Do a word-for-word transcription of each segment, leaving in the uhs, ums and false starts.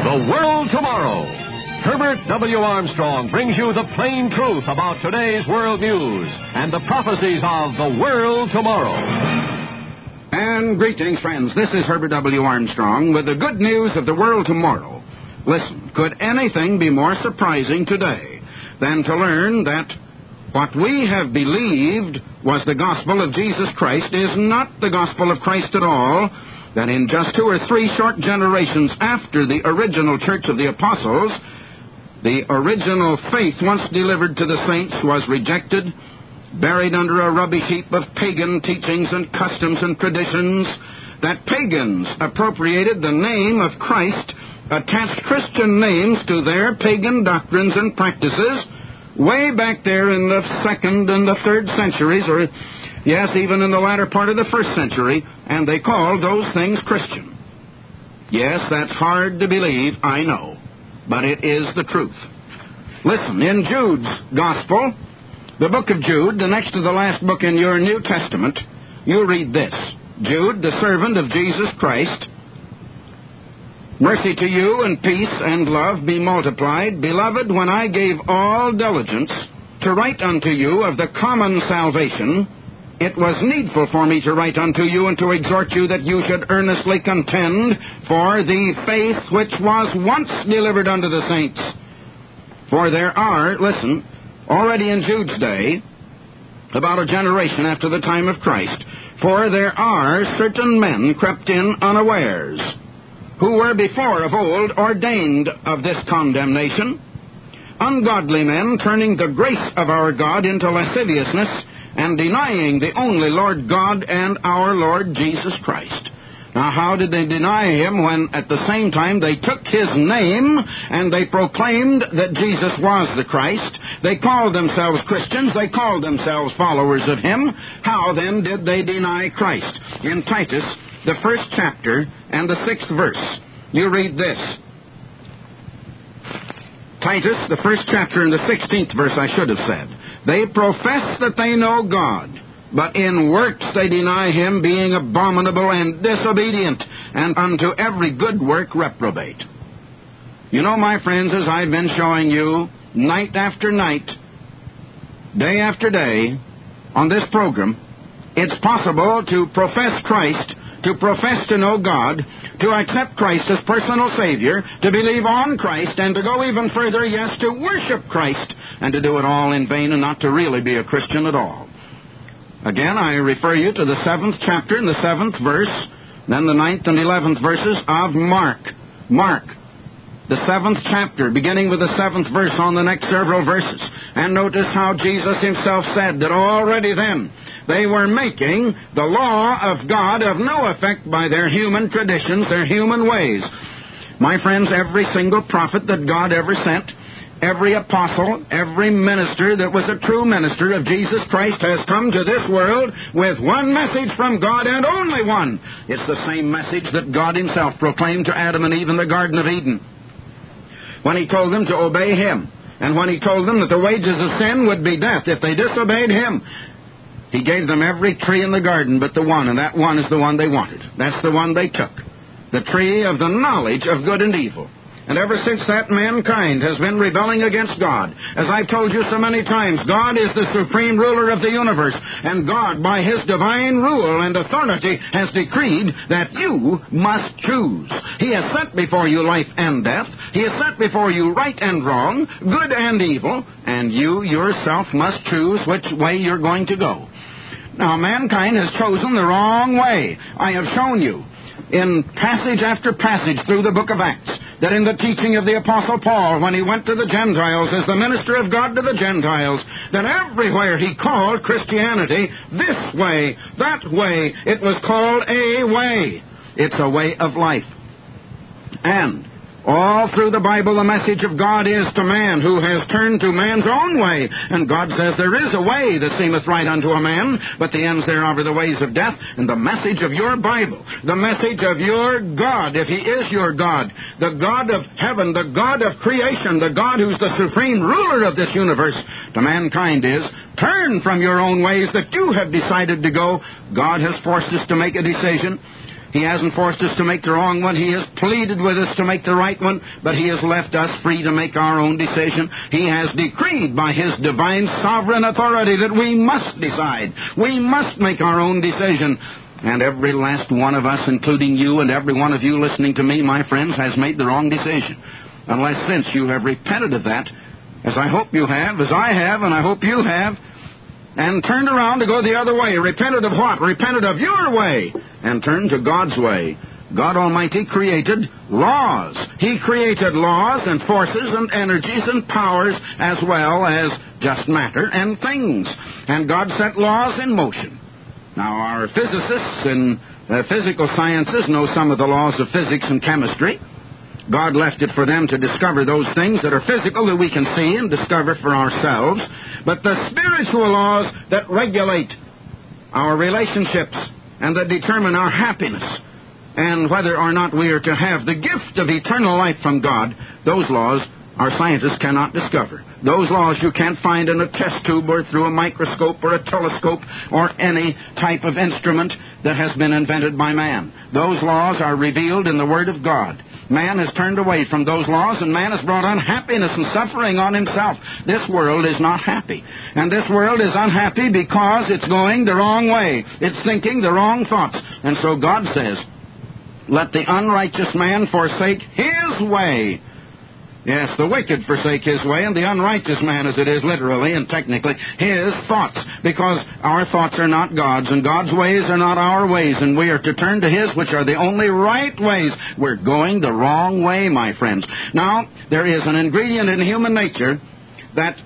The World Tomorrow. Herbert W. Armstrong brings you the plain truth about today's world news and the prophecies of the world tomorrow. And greetings, friends. This is Herbert W. Armstrong with the good news of the world tomorrow. Listen, could anything be more surprising today than to learn that what we have believed was the gospel of Jesus Christ is not the gospel of Christ at all, that in just two or three short generations after the original church of the apostles, the original faith once delivered to the saints was rejected, buried under a rubbish heap of pagan teachings and customs and traditions, that pagans appropriated the name of Christ, attached Christian names to their pagan doctrines and practices way back there in the second and the third centuries, or yes, even in the latter part of the first century, and they called those things Christian. Yes, that's hard to believe, I know, but it is the truth. Listen, in Jude's Gospel, the book of Jude, the next to the last book in your New Testament, you read this. Jude, the servant of Jesus Christ, mercy to you and peace and love be multiplied. Beloved, when I gave all diligence to write unto you of the common salvation, it was needful for me to write unto you and to exhort you that you should earnestly contend for the faith which was once delivered unto the saints. For there are, listen, already in Jude's day, about a generation after the time of Christ, for there are certain men crept in unawares, who were before of old ordained of this condemnation, ungodly men turning the grace of our God into lasciviousness, and denying the only Lord God and our Lord Jesus Christ. Now, how did they deny him when at the same time they took his name and they proclaimed that Jesus was the Christ? They called themselves Christians. They called themselves followers of him. How then did they deny Christ? In Titus, the first chapter and the sixth verse, you read this. Titus, the first chapter and the sixteenth verse, I should have said. They profess that they know God, but in works they deny him, being abominable and disobedient, and unto every good work reprobate. You know, my friends, as I've been showing you night after night, day after day, on this program, it's possible to profess Christ, to profess to know God, to accept Christ as personal Savior, to believe on Christ, and to go even further, yes, to worship Christ, and to do it all in vain and not to really be a Christian at all. Again, I refer you to the seventh chapter and the seventh verse, then the ninth and eleventh verses of Mark. Mark, the seventh chapter, beginning with the seventh verse on the next several verses. And notice how Jesus himself said that already then they were making the law of God of no effect by their human traditions, their human ways. My friends, every single prophet that God ever sent, every apostle, every minister that was a true minister of Jesus Christ has come to this world with one message from God and only one. It's the same message that God himself proclaimed to Adam and Eve in the Garden of Eden, when he told them to obey him, and when he told them that the wages of sin would be death if they disobeyed him. He gave them every tree in the garden but the one, and that one is the one they wanted. That's the one they took, the tree of the knowledge of good and evil. And ever since that, mankind has been rebelling against God. As I've told you so many times, God is the supreme ruler of the universe, and God, by his divine rule and authority, has decreed that you must choose. He has set before you life and death. He has set before you right and wrong, good and evil, and you yourself must choose which way you're going to go. Now, mankind has chosen the wrong way. I have shown you in passage after passage through the book of Acts that in the teaching of the Apostle Paul, when he went to the Gentiles as the minister of God to the Gentiles, that everywhere he called Christianity this way, that way, it was called a way. It's a way of life. And all through the Bible, the message of God is to man who has turned to man's own way. And God says there is a way that seemeth right unto a man, but the ends thereof are the ways of death. And the message of your Bible, the message of your God, if he is your God, the God of heaven, the God of creation, the God who's the supreme ruler of this universe, to mankind is, turn from your own ways that you have decided to go. God has forced us to make a decision. He hasn't forced us to make the wrong one. He has pleaded with us to make the right one, but He has left us free to make our own decision. He has decreed by His divine sovereign authority that we must decide. We must make our own decision. And every last one of us, including you and every one of you listening to me, my friends, has made the wrong decision. Unless since you have repented of that, as I hope you have, as I have, and I hope you have, and turned around to go the other way. Repented of what? Repented of your way, and turned to God's way. God Almighty created laws. He created laws and forces and energies and powers as well as just matter and things. And God set laws in motion. Now, our physicists in uh, physical sciences know some of the laws of physics and chemistry. God left it for them to discover those things that are physical that we can see and discover for ourselves. But the spiritual laws that regulate our relationships and that determine our happiness and whether or not we are to have the gift of eternal life from God, those laws our scientists cannot discover. Those laws you can't find in a test tube or through a microscope or a telescope or any type of instrument that has been invented by man. Those laws are revealed in the Word of God. Man has turned away from those laws, and man has brought unhappiness and suffering on himself. This world is not happy. And this world is unhappy because it's going the wrong way. It's thinking the wrong thoughts. And so God says, let the unrighteous man forsake his way. Yes, the wicked forsake his way, and the unrighteous man, as it is literally and technically, his thoughts. Because our thoughts are not God's, and God's ways are not our ways, and we are to turn to His, which are the only right ways. We're going the wrong way, my friends. Now, there is an ingredient in human nature that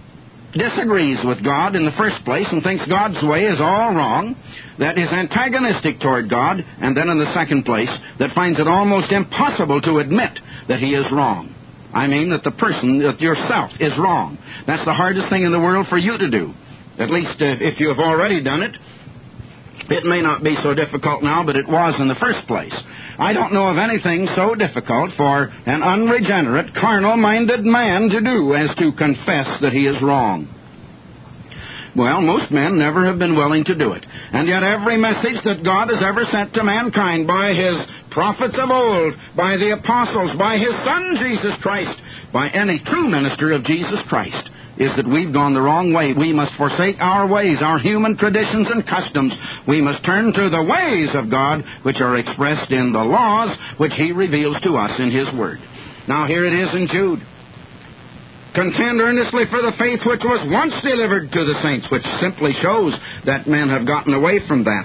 disagrees with God in the first place and thinks God's way is all wrong, that is antagonistic toward God, and then in the second place, that finds it almost impossible to admit that he is wrong. I mean that the person, that yourself, is wrong. That's the hardest thing in the world for you to do. At least uh, if you have already done it. It may not be so difficult now, but it was in the first place. I don't know of anything so difficult for an unregenerate, carnal-minded man to do as to confess that he is wrong. Well, most men never have been willing to do it. And yet every message that God has ever sent to mankind by His prophets of old, by the apostles, by His Son, Jesus Christ, by any true minister of Jesus Christ, is that we've gone the wrong way. We must forsake our ways, our human traditions and customs. We must turn to the ways of God, which are expressed in the laws which He reveals to us in His Word. Now here it is in Jude. Contend earnestly for the faith which was once delivered to the saints, which simply shows that men have gotten away from that.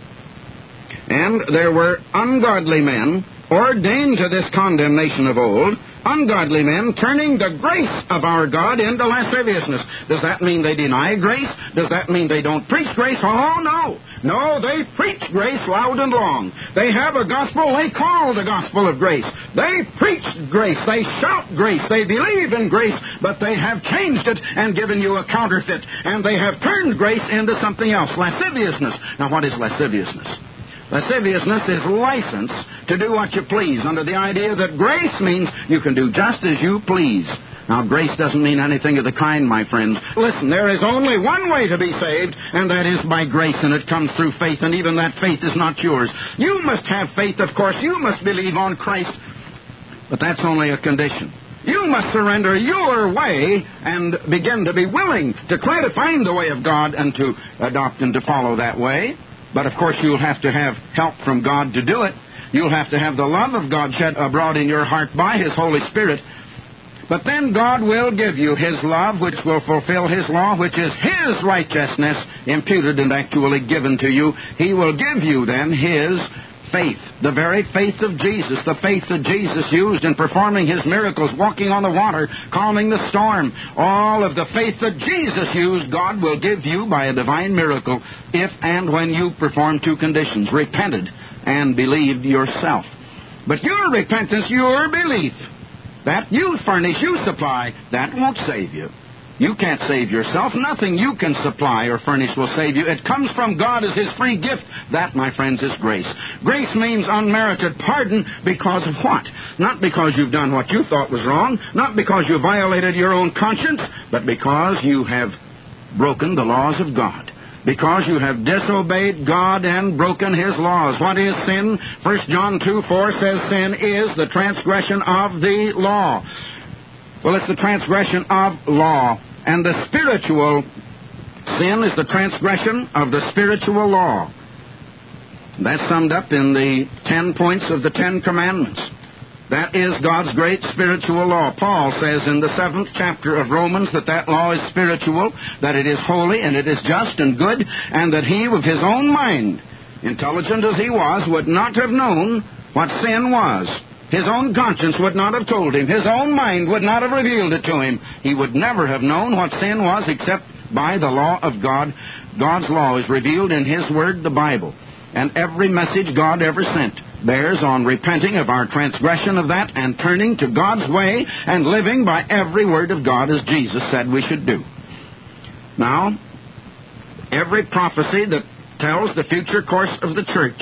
And there were ungodly men ordained to this condemnation of old, ungodly men turning the grace of our God into lasciviousness. Does that mean they deny grace? Does that mean they don't preach grace? Oh, no. No, they preach grace loud and long. They have a gospel they call the gospel of grace. They preach grace. They shout grace. They believe in grace, but they have changed it and given you a counterfeit. And they have turned grace into something else, lasciviousness. Now, what is lasciviousness? Lasciviousness is license to do what you please, under the idea that grace means you can do just as you please. Now, grace doesn't mean anything of the kind, my friends. Listen, there is only one way to be saved, and that is by grace, and it comes through faith, and even that faith is not yours. You must have faith, of course. You must believe on Christ, but that's only a condition. You must surrender your way and begin to be willing to try to find the way of God and to adopt and to follow that way. But, of course, you'll have to have help from God to do it. You'll have to have the love of God shed abroad in your heart by His Holy Spirit. But then God will give you His love, which will fulfill His law, which is His righteousness imputed and actually given to you. He will give you then His faith, the very faith of Jesus, the faith that Jesus used in performing His miracles, walking on the water, calming the storm. All of the faith that Jesus used, God will give you by a divine miracle if and when you perform two conditions, repented and believed yourself. But your repentance, your belief, that you furnish, you supply, that won't save you. You can't save yourself. Nothing you can supply or furnish will save you. It comes from God as His free gift. That, my friends, is grace. Grace means unmerited pardon because of what? Not because you've done what you thought was wrong, not because you violated your own conscience, but because you have broken the laws of God. because you have disobeyed God and broken His laws. What is sin? First John two four says sin is the transgression of the law. Well, it's the transgression of law. And the spiritual sin is the transgression of the spiritual law. That's summed up in the ten points of the Ten Commandments. That is God's great spiritual law. Paul says in the seventh chapter of Romans that that law is spiritual, that it is holy, and it is just and good, and that he, with his own mind, intelligent as he was, would not have known what sin was. His own conscience would not have told him. His own mind would not have revealed it to him. He would never have known what sin was except by the law of God. God's law is revealed in His Word, the Bible. And every message God ever sent bears on repenting of our transgression of that and turning to God's way and living by every word of God as Jesus said we should do. Now, every prophecy that tells the future course of the church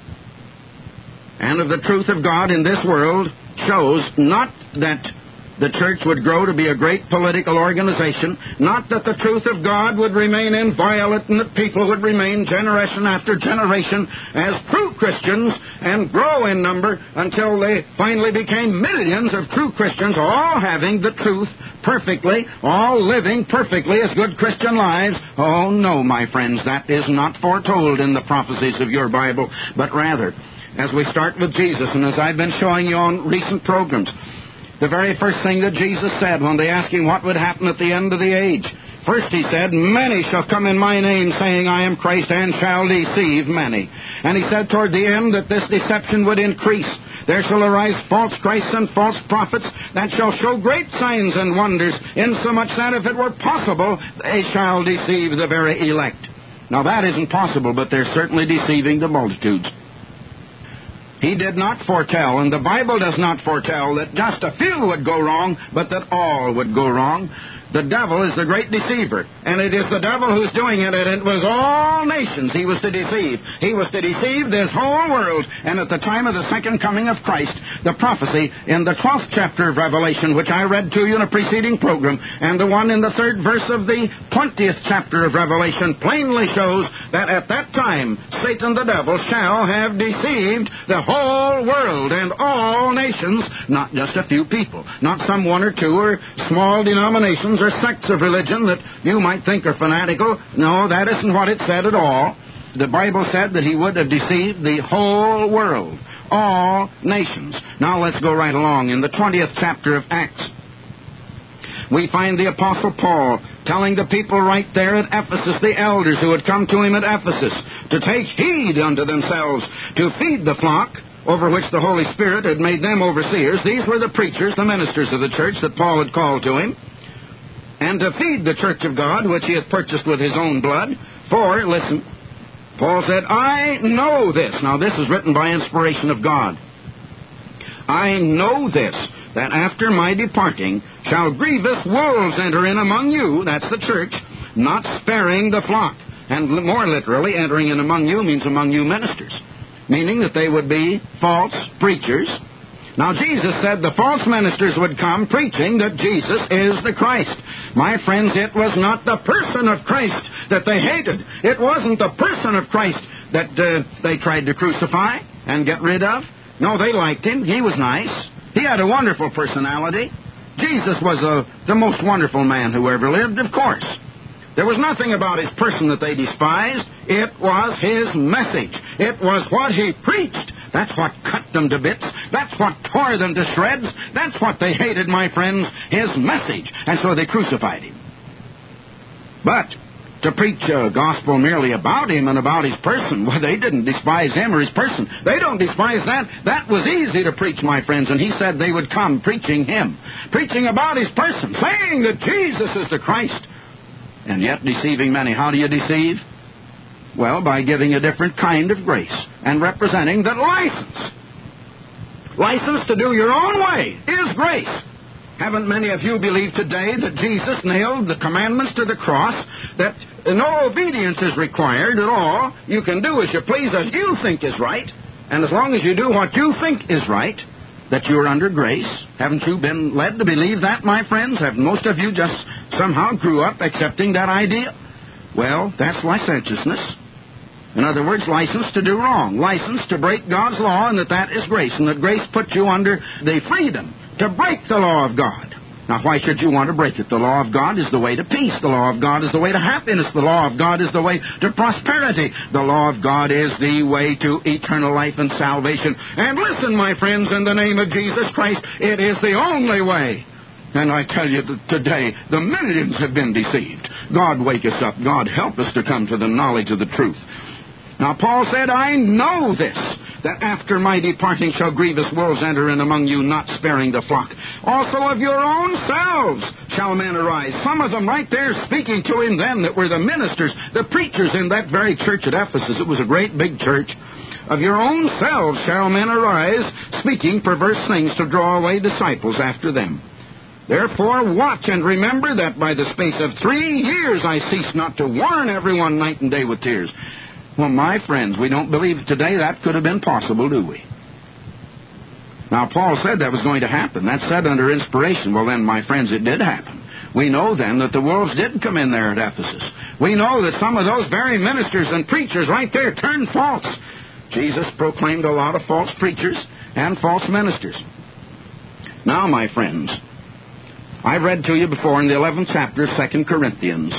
and of the truth of God in this world shows not that the church would grow to be a great political organization, not that the truth of God would remain inviolate and that people would remain generation after generation as true Christians and grow in number until they finally became millions of true Christians, all having the truth perfectly, all living perfectly as good Christian lives. Oh, no, my friends, that is not foretold in the prophecies of your Bible, but rather, as we start with Jesus, and as I've been showing you on recent programs, the very first thing that Jesus said when they asked Him what would happen at the end of the age, first He said, many shall come in my name, saying, I am Christ, and shall deceive many. And He said toward the end that this deception would increase. There shall arise false Christs and false prophets that shall show great signs and wonders, insomuch that if it were possible, they shall deceive the very elect. Now that isn't possible, but they're certainly deceiving the multitudes. He did not foretell, and the Bible does not foretell, that just a few would go wrong, but that all would go wrong. The devil is the great deceiver, and it is the devil who's doing it, and it was all nations he was to deceive. He was to deceive this whole world, and at the time of the second coming of Christ, the prophecy in the twelfth chapter of Revelation, which I read to you in a preceding program, and the one in the third verse of the twentieth chapter of Revelation, plainly shows that at that time, Satan the devil shall have deceived the whole world and all nations, not just a few people, not some one or two or small denominations or sects of religion that you might think are fanatical. No, that isn't what it said at all. The Bible said that he would have deceived the whole world, all nations. Now let's go right along. In the twentieth chapter of Acts, we find the Apostle Paul telling the people right there at Ephesus, the elders who had come to him at Ephesus, to take heed unto themselves, to feed the flock over which the Holy Spirit had made them overseers. These were the preachers, the ministers of the church that Paul had called to him. And to feed the church of God, which he had purchased with his own blood. For, listen, Paul said, I know this. Now, this is written by inspiration of God. I know this, that after my departing shall grievous wolves enter in among you, that's the church, not sparing the flock. And more literally, entering in among you means among you ministers, meaning that they would be false preachers. Now, Jesus said the false ministers would come preaching that Jesus is the Christ. My friends, it was not the person of Christ that they hated. It wasn't the person of Christ that uh, they tried to crucify and get rid of. No, they liked Him. He was nice. He had a wonderful personality. Jesus was a, the most wonderful man who ever lived, of course. There was nothing about His person that they despised. It was His message. It was what He preached. That's what cut them to bits. That's what tore them to shreds. That's what they hated, my friends, His message. And so they crucified Him. But to preach a gospel merely about Him and about His person, well, they didn't despise Him or His person. They don't despise that. That was easy to preach, my friends. And He said they would come preaching Him, preaching about His person, saying that Jesus is the Christ, and yet deceiving many. How do you deceive? Well, by giving a different kind of grace and representing that license. License to do your own way is grace. Haven't many of you believed today that Jesus nailed the commandments to the cross, that no obedience is required at all? You can do as you please, as you think is right, and as long as you do what you think is right, that you're under grace. Haven't you been led to believe that, my friends? Have most of you just somehow grew up accepting that idea? Well, that's licentiousness. In other words, license to do wrong, license to break God's law, and that that is grace, and that grace puts you under the freedom to break the law of God. Now, why should you want to break it? The law of God is the way to peace. The law of God is the way to happiness. The law of God is the way to prosperity. The law of God is the way to eternal life and salvation. And listen, my friends, in the name of Jesus Christ, it is the only way. And I tell you that today, the millions have been deceived. God, wake us up. God, help us to come to the knowledge of the truth. Now, Paul said, I know this, that after my departing shall grievous wolves enter in among you, not sparing the flock. Also of your own selves shall men arise. Some of them right there speaking to him then that were the ministers, the preachers in that very church at Ephesus. It was a great big church. Of your own selves shall men arise, speaking perverse things to draw away disciples after them. Therefore watch and remember that by the space of three years I cease not to warn everyone night and day with tears. Well, my friends, we don't believe today that could have been possible, do we? Now, Paul said that was going to happen. That's said under inspiration. Well, then, my friends, it did happen. We know then that the wolves did come in there at Ephesus. We know that some of those very ministers and preachers right there turned false. Jesus proclaimed a lot of false preachers and false ministers. Now, my friends, I read to you before in the eleventh chapter of Second Corinthians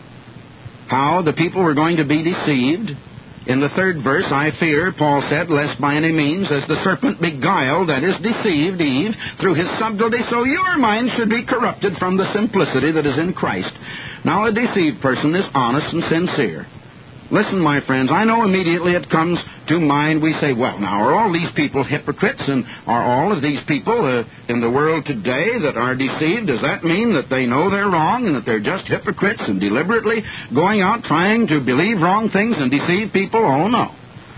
how the people were going to be deceived. In the third verse, I fear, Paul said, lest by any means, as the serpent beguiled, that is, deceived Eve, through his subtlety, so your mind should be corrupted from the simplicity that is in Christ. Now, a deceived person is honest and sincere. Listen, my friends, I know immediately it comes to mind, we say, well, now, are all these people hypocrites, and are all of these people uh, in the world today that are deceived, does that mean that they know they're wrong and that they're just hypocrites and deliberately going out trying to believe wrong things and deceive people? Oh, no.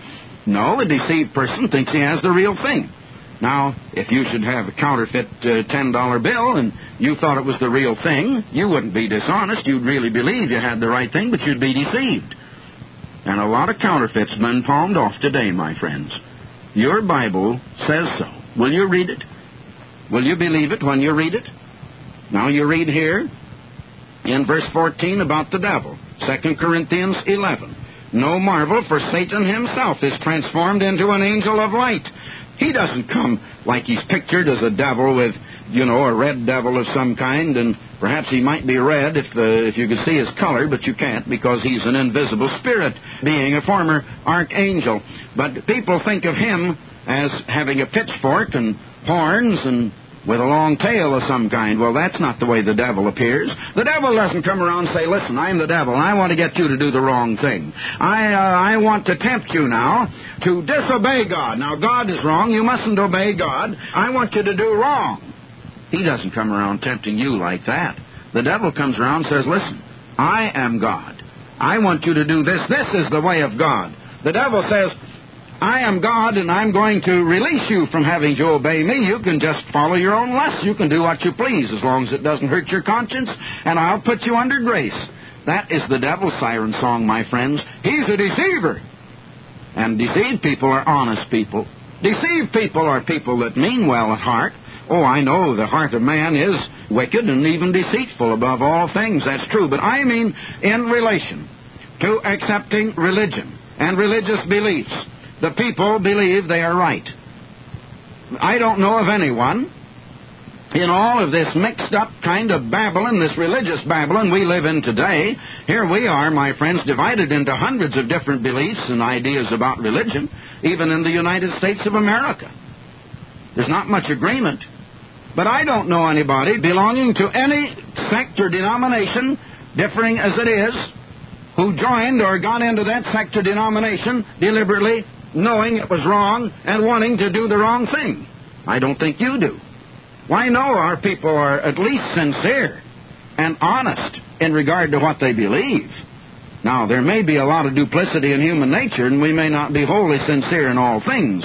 No, a deceived person thinks he has the real thing. Now, if you should have a counterfeit uh, ten dollar bill and you thought it was the real thing, you wouldn't be dishonest. You'd really believe you had the right thing, but you'd be deceived. And a lot of counterfeits have been palmed off today, my friends. Your Bible says so. Will you read it? Will you believe it when you read it? Now you read here in verse fourteen about the devil. Second Corinthians eleven. No marvel, for Satan himself is transformed into an angel of light. He doesn't come like he's pictured as a devil with, you know, a red devil of some kind, and perhaps he might be red if uh, if you could see his color, but you can't because he's an invisible spirit, being a former archangel. But people think of him as having a pitchfork and horns and with a long tail of some kind. Well, that's not the way the devil appears. The devil doesn't come around and say, listen, I'm the devil, and I want to get you to do the wrong thing. I uh, I want to tempt you now to disobey God. Now, God is wrong. You mustn't obey God. I want you to do wrong. He doesn't come around tempting you like that. The devil comes around and says, listen, I am God. I want you to do this. This is the way of God. The devil says, I am God, and I'm going to release you from having to obey me. You can just follow your own lusts. You can do what you please as long as it doesn't hurt your conscience, and I'll put you under grace. That is the devil's siren song, my friends. He's a deceiver. And deceived people are honest people. Deceived people are people that mean well at heart. Oh, I know the heart of man is wicked and even deceitful above all things. That's true. But I mean in relation to accepting religion and religious beliefs. The people believe they are right. I don't know of anyone in all of this mixed up kind of Babylon, this religious Babylon we live in today. Here we are, my friends, divided into hundreds of different beliefs and ideas about religion, even in the United States of America. There's not much agreement. But I don't know anybody belonging to any sect or denomination, differing as it is, who joined or got into that sect or denomination deliberately, knowing it was wrong and wanting to do the wrong thing. I don't think you do. Why, no, our people are at least sincere and honest in regard to what they believe. Now, there may be a lot of duplicity in human nature, and we may not be wholly sincere in all things.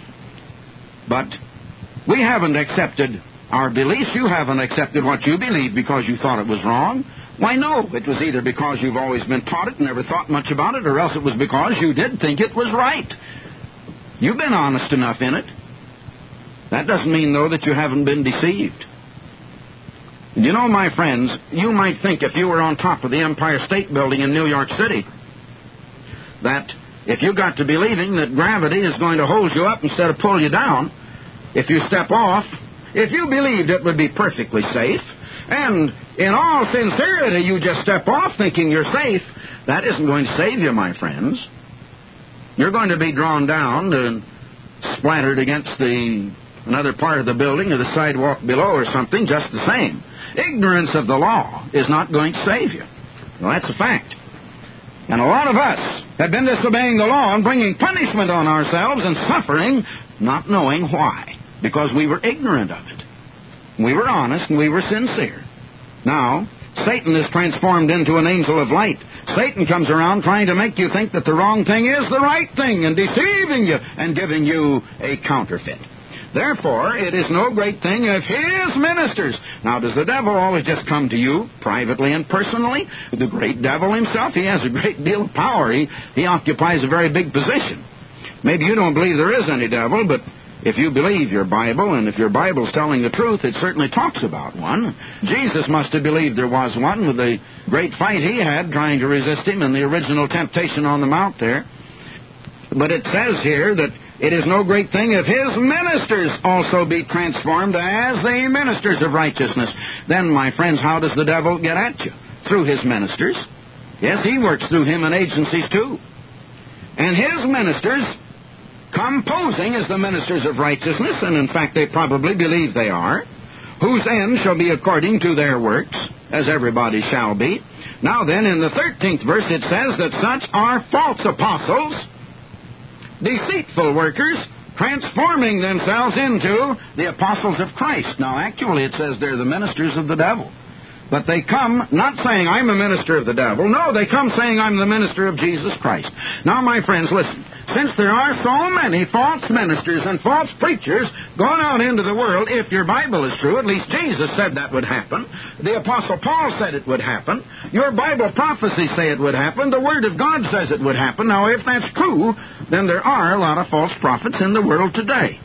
But we haven't accepted our beliefs. You haven't accepted what you believe because you thought it was wrong. Why, no, it was either because you've always been taught it and never thought much about it, or else it was because you did think it was right. You've been honest enough in it. That doesn't mean, though, that you haven't been deceived. You know, my friends, you might think if you were on top of the Empire State Building in New York City that if you got to believing that gravity is going to hold you up instead of pull you down, if you step off, if you believed it would be perfectly safe, and in all sincerity you just step off thinking you're safe, that isn't going to save you, my friends. You're going to be drawn down and splattered against the another part of the building or the sidewalk below or something just the same. Ignorance of the law is not going to save you. Well, that's a fact. And a lot of us have been disobeying the law and bringing punishment on ourselves and suffering, not knowing why, because we were ignorant of it. We were honest and we were sincere. Now, Satan is transformed into an angel of light. Satan comes around trying to make you think that the wrong thing is the right thing and deceiving you and giving you a counterfeit. Therefore, it is no great thing if his ministers... Now, does the devil always just come to you privately and personally? The great devil himself, he has a great deal of power. He, he occupies a very big position. Maybe you don't believe there is any devil, but if you believe your Bible, and if your Bible's telling the truth, it certainly talks about one. Jesus must have believed there was one with the great fight he had trying to resist him in the original temptation on the mount there. But it says here that it is no great thing if his ministers also be transformed as the ministers of righteousness. Then, my friends, how does the devil get at you? Through his ministers. Yes, he works through human agencies too. And his ministers come posing as the ministers of righteousness, and in fact they probably believe they are, whose end shall be according to their works, as everybody shall be. Now then, in the thirteenth verse it says that such are false apostles, deceitful workers, transforming themselves into the apostles of Christ. Now, actually, it says they're the ministers of the devil. But they come not saying, I'm a minister of the devil. No, they come saying, I'm the minister of Jesus Christ. Now, my friends, listen. Since there are so many false ministers and false preachers going out into the world, if your Bible is true, at least Jesus said that would happen. The Apostle Paul said it would happen. Your Bible prophecies say it would happen. The Word of God says it would happen. Now, if that's true, then there are a lot of false prophets in the world today.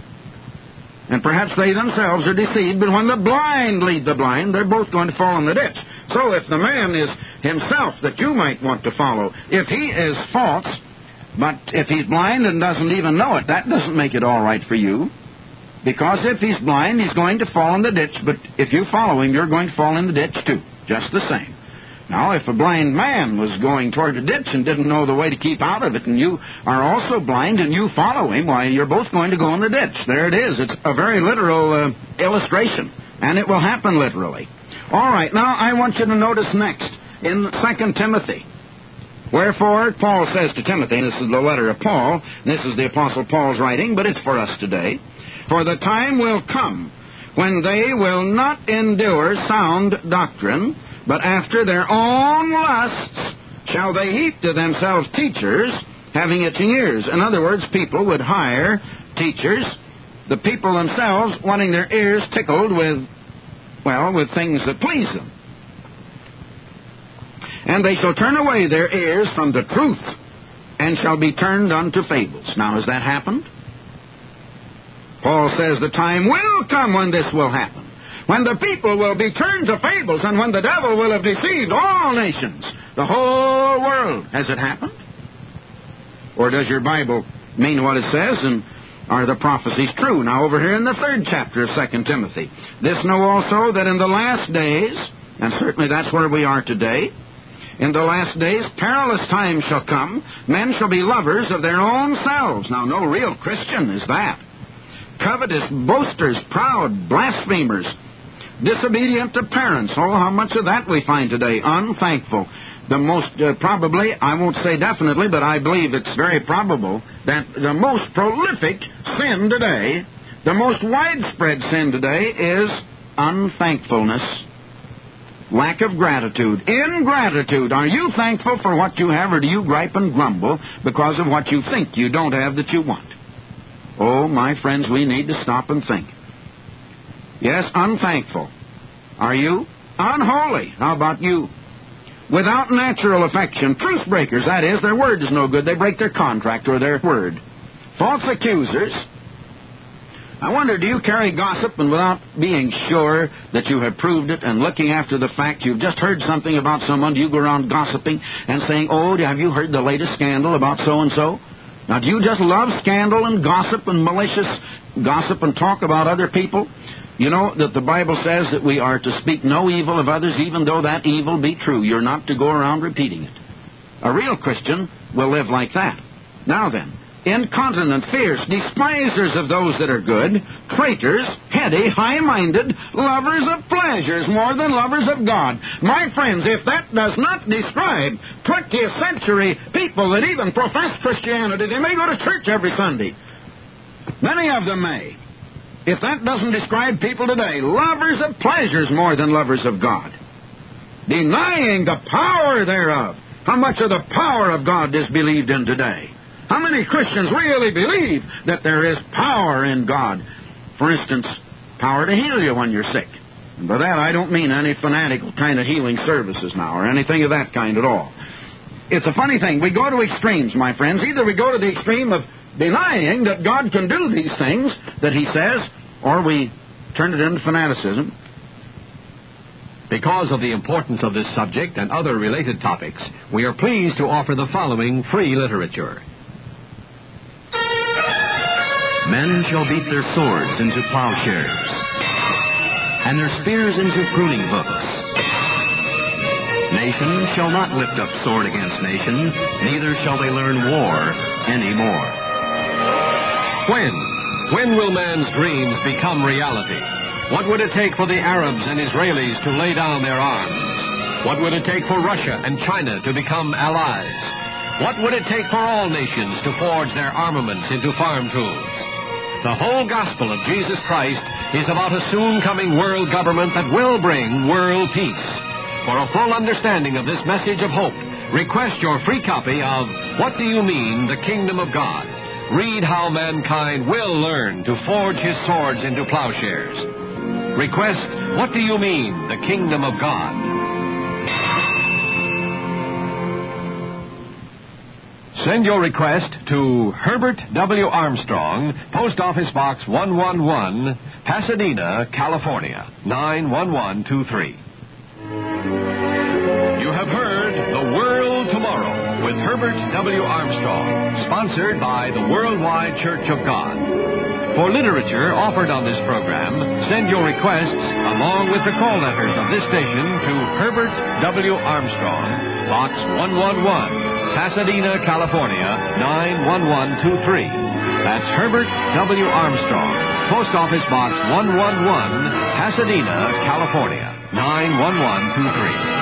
And perhaps they themselves are deceived, but when the blind lead the blind, they're both going to fall in the ditch. So if the man is himself that you might want to follow, if he is false, but if he's blind and doesn't even know it, that doesn't make it all right for you. Because if he's blind, he's going to fall in the ditch, but if you follow him, you're going to fall in the ditch too, just the same. Now, if a blind man was going toward a ditch and didn't know the way to keep out of it, and you are also blind and you follow him, why, you're both going to go in the ditch. There it is. It's a very literal uh, illustration, and it will happen literally. All right, now I want you to notice next in Second Timothy. Wherefore, Paul says to Timothy, and this is the letter of Paul, this is the Apostle Paul's writing, but it's for us today. For the time will come when they will not endure sound doctrine, but after their own lusts shall they heap to themselves teachers, having itching ears. In other words, people would hire teachers, the people themselves wanting their ears tickled with, well, with things that please them. And they shall turn away their ears from the truth, and shall be turned unto fables. Now, has that happened? Paul says the time will come when this will happen, when the people will be turned to fables, and when the devil will have deceived all nations, the whole world. Has it happened? Or does your Bible mean what it says, and are the prophecies true? Now, over here in the third chapter of Second Timothy, this know also that in the last days, and certainly that's where we are today, in the last days perilous times shall come. Men shall be lovers of their own selves. Now, no real Christian is that. Covetous, boasters, proud, blasphemers, disobedient to parents. Oh, how much of that we find today. Unthankful. The most, uh, probably, I won't say definitely, but I believe it's very probable that the most prolific sin today, the most widespread sin today is unthankfulness. Lack of gratitude. Ingratitude. Are you thankful for what you have, or do you gripe and grumble because of what you think you don't have that you want? Oh, my friends, we need to stop and think. Yes, unthankful. Are you? Unholy. How about you? Without natural affection. Truce breakers, that is, their word is no good. They break their contract or their word. False accusers. I wonder, do you carry gossip and without being sure that you have proved it and looking after the fact you've just heard something about someone, do you go around gossiping and saying, oh, have you heard the latest scandal about so-and-so? Now, do you just love scandal and gossip and malicious gossip and talk about other people? You know that the Bible says that we are to speak no evil of others, even though that evil be true. You're not to go around repeating it. A real Christian will live like that. Now then, incontinent, fierce, despisers of those that are good, traitors, heady, high-minded, lovers of pleasures more than lovers of God. My friends, if that does not describe twentieth century people that even profess Christianity, they may go to church every Sunday. Many of them may. If that doesn't describe people today, lovers of pleasures more than lovers of God, denying the power thereof. How much of the power of God is believed in today? How many Christians really believe that there is power in God? For instance, power to heal you when you're sick. And by that I don't mean any fanatical kind of healing services now, or anything of that kind at all. It's a funny thing. We go to extremes, my friends. Either we go to the extreme of denying that God can do these things that He says, or we turn it into fanaticism. Because of the importance of this subject and other related topics, we are pleased to offer the following free literature. Men shall beat their swords into plowshares, and their spears into pruning hooks. Nation shall not lift up sword against nation, neither shall they learn war any more. When? When will man's dreams become reality? What would it take for the Arabs and Israelis to lay down their arms? What would it take for Russia and China to become allies? What would it take for all nations to forge their armaments into farm tools? The whole gospel of Jesus Christ is about a soon-coming world government that will bring world peace. For a full understanding of this message of hope, request your free copy of What Do You Mean, the Kingdom of God? Read how mankind will learn to forge his swords into plowshares. Request, What Do You Mean, the Kingdom of God? Send your request to Herbert W. Armstrong, Post Office Box one one one, Pasadena, California, nine one one two three. You have heard The World Tomorrow with Herbert W. Armstrong, sponsored by the Worldwide Church of God. For literature offered on this program, send your requests along with the call letters of this station to Herbert W. Armstrong, Box one one one, Pasadena, California, nine one one two three. That's Herbert W. Armstrong, Post Office Box one one one, Pasadena, California, nine one one two three.